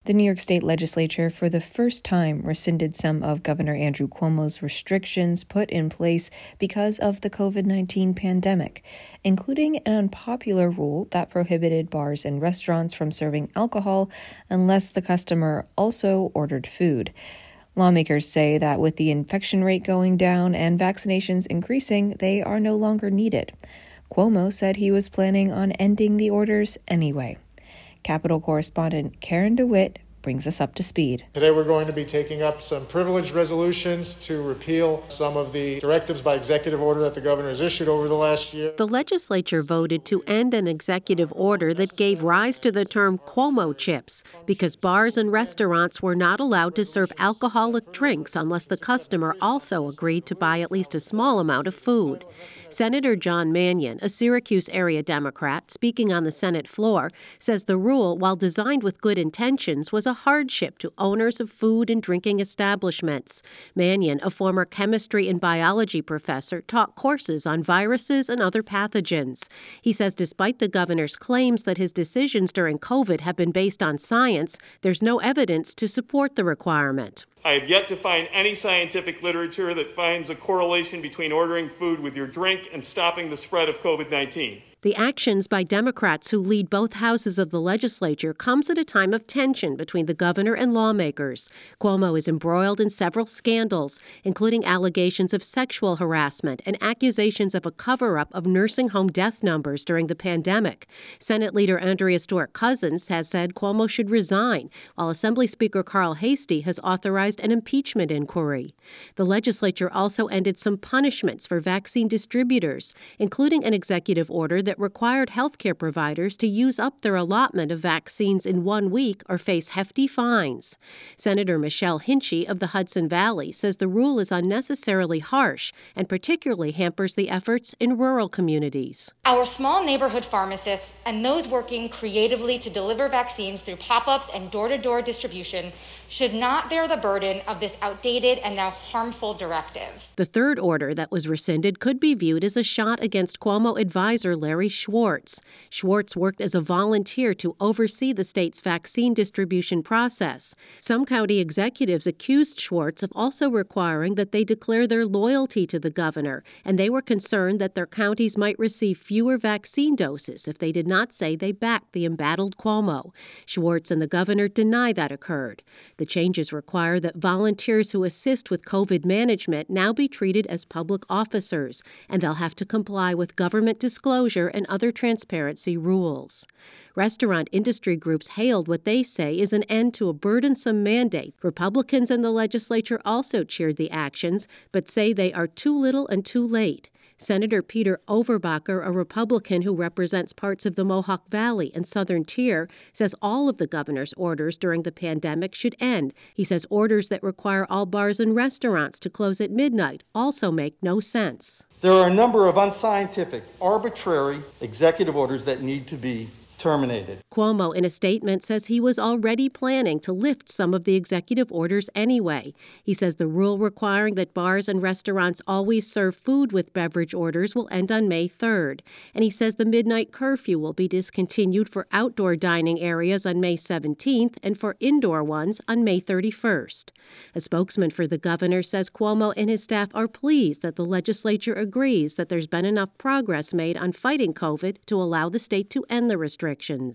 The New York State Legislature, for the first time, rescinded some of Governor Andrew Cuomo's restrictions put in place because of the COVID-19 pandemic, including an unpopular rule that prohibited bars and restaurants from serving alcohol unless the customer also ordered food. Lawmakers say that with the infection rate going down and vaccinations increasing, they are no longer needed. Cuomo said he was planning on ending the orders anyway. Capitol correspondent Karen DeWitt brings us up to speed. Today we're going to be taking up some privileged resolutions to repeal some of the directives by executive order that the governor has issued over the last year. The legislature voted to end an executive order that gave rise to the term Cuomo chips because bars and restaurants were not allowed to serve alcoholic drinks unless the customer also agreed to buy at least a small amount of food. Senator John Mannion, a Syracuse area Democrat, speaking on the Senate floor, says the rule, while designed with good intentions, was a hardship to owners of food and drinking establishments. Mannion, a former chemistry and biology professor, taught courses on viruses and other pathogens. He says despite the governor's claims that his decisions during COVID have been based on science, there's no evidence to support the requirement. I have yet to find any scientific literature that finds a correlation between ordering food with your drink and stopping the spread of COVID-19. The actions by Democrats who lead both houses of the legislature comes at a time of tension between the governor and lawmakers. Cuomo is embroiled in several scandals, including allegations of sexual harassment and accusations of a cover-up of nursing home death numbers during the pandemic. Senate Leader Andrea Stewart-Cousins has said Cuomo should resign, while Assembly Speaker Carl Heastie has authorized an impeachment inquiry. The legislature also ended some punishments for vaccine distributors, including an executive order that required healthcare providers to use up their allotment of vaccines in 1 week or face hefty fines. Senator Michelle Hinchey of the Hudson Valley says the rule is unnecessarily harsh and particularly hampers the efforts in rural communities. Our small neighborhood pharmacists and those working creatively to deliver vaccines through pop-ups and door-to-door distribution should not bear the burden of this outdated and now harmful directive. The third order that was rescinded could be viewed as a shot against Cuomo advisor Larry Schwartz. Schwartz worked as a volunteer to oversee the state's vaccine distribution process. Some county executives accused Schwartz of also requiring that they declare their loyalty to the governor, and they were concerned that their counties might receive fewer vaccine doses if they did not say they backed the embattled Cuomo. Schwartz and the governor deny that occurred. The changes require that volunteers who assist with COVID management now be treated as public officers, and they'll have to comply with government disclosure and other transparency rules. Restaurant industry groups hailed what they say is an end to a burdensome mandate. Republicans in the legislature also cheered the actions, but say they are too little and too late. Senator Peter Overbacher, a Republican who represents parts of the Mohawk Valley and Southern Tier, says all of the governor's orders during the pandemic should end. He says orders that require all bars and restaurants to close at midnight also make no sense. There are a number of unscientific, arbitrary executive orders that need to be terminated. Cuomo, in a statement, says he was already planning to lift some of the executive orders anyway. He says the rule requiring that bars and restaurants always serve food with beverage orders will end on May 3rd. And he says the midnight curfew will be discontinued for outdoor dining areas on May 17th and for indoor ones on May 31st. A spokesman for the governor says Cuomo and his staff are pleased that the legislature agrees that there's been enough progress made on fighting COVID to allow the state to end the restrictions.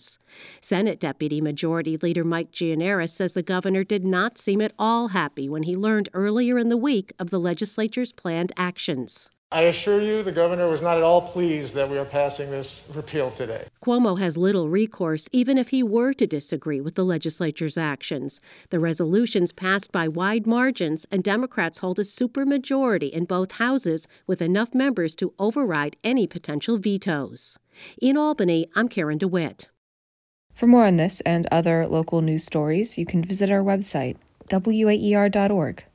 Senate Deputy Majority Leader Mike Gianaris says the governor did not seem at all happy when he learned earlier in the week of the legislature's planned actions. I assure you the governor was not at all pleased that we are passing this repeal today. Cuomo has little recourse even if he were to disagree with the legislature's actions. The resolutions passed by wide margins, and Democrats hold a supermajority in both houses with enough members to override any potential vetoes. In Albany, I'm Karen DeWitt. For more on this and other local news stories, you can visit our website, waer.org.